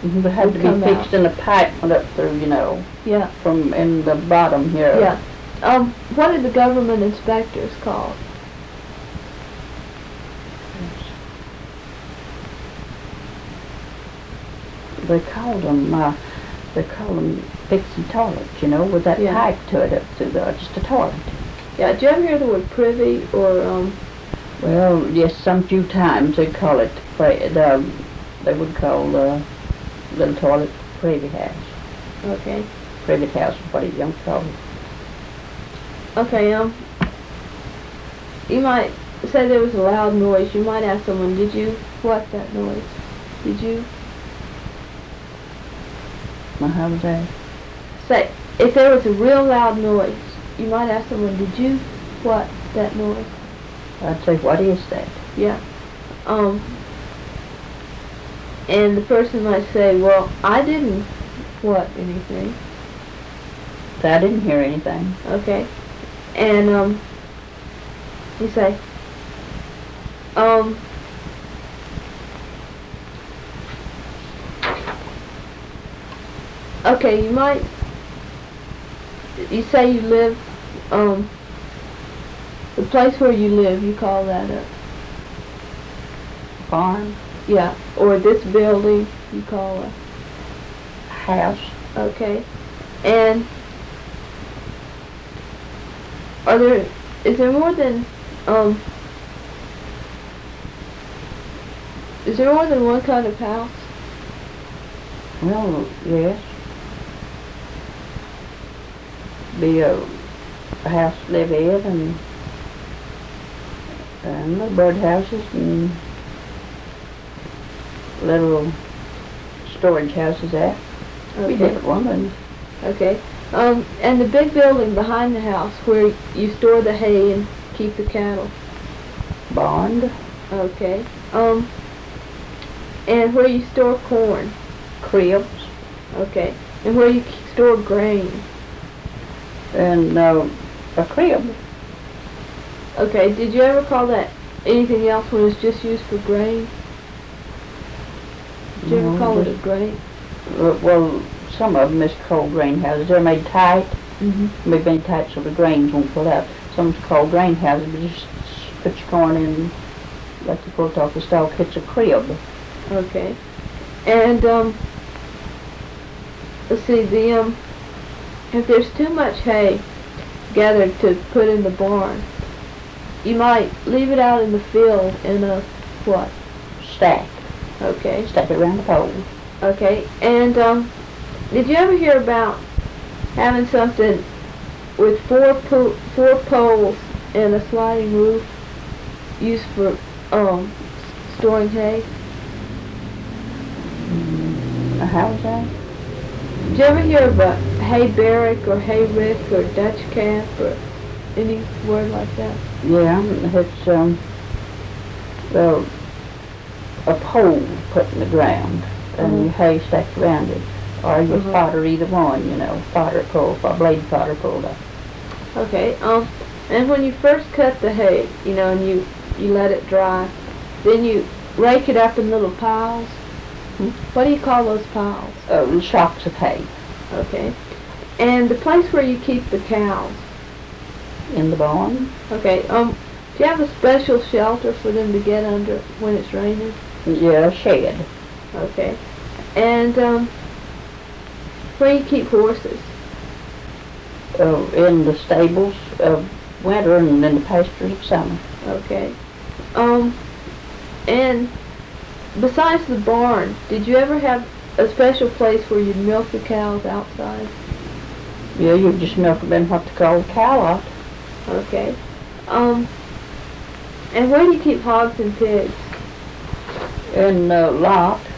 It had to be come out. fixed and a pipe went up through, you know, Yeah. from in the bottom here. Yeah. What are the government inspectors called? They called them fixing toilets, you know, with that Yeah. pipe to it up through there, just a toilet. Yeah. Did you ever hear the word privy or Well, yes, some few times they call it, they would call the little toilet privy house. Okay. Privy house is what he young call it. Okay. You might say there was a loud noise. You might ask someone, "Did you what that noise? Did you?" Now, how was that? Say, if there was a real loud noise, you might ask someone, "Did you what that noise?" I'd say, what is that? Yeah. And the person might say, "Well, I didn't what anything." So I didn't hear anything. Okay. And you say, okay, you say you live, the place where you live, you call that a Farm, yeah, or this building, you call house. okay. And is there more than one kind of house? Well, yes. Be a house to live in and little bird houses and little storage houses there. Be Okay. different ones. Okay. And the big building behind the house where you store the hay and keep the cattle. Barn, Okay. And where you store corn. cribs, Okay. And where you store grain. and a crib. Okay. Did you ever call that anything else when it's just used for grain? Did you ever No, call it a just- grain? Well, some of them is called grain houses. They're made tight. Mm-hmm. Made tight so the grains won't pull out. Some's called grain houses, but you just put your corn in, like you pull it off the stalk. It's a crib. Okay. And let's see, if there's too much hay gathered to put in the barn, you might leave it out in the field in a what? Stack. Okay. Stack it around the pole. Okay. And did you ever hear about having something with four poles and a sliding roof used for storing hay? How was that? Did you ever hear of a hay barrack or hay rick or Dutch camp or any word like that? Yeah, it's well, a pole put in the ground and your hay stacked around it, or your fodder, either one, you know, fodder pole, blade fodder pulled up. Okay. And when you first cut the hay, you know, and you let it dry, then you rake it up in little piles. What do you call those piles? Oh, shocks of hay Okay. And the place where you keep the cows. in the barn. Okay. Do you have a special shelter for them to get under when it's raining? Yeah, a shed. Okay. And where you keep horses? In the stables of winter and in the pastures of summer. Okay. And besides the barn, did you ever have a special place where you'd milk the cows outside? Yeah, you just milk them in what they call a cow lot. Okay. And where do you keep hogs and pigs? In the lot.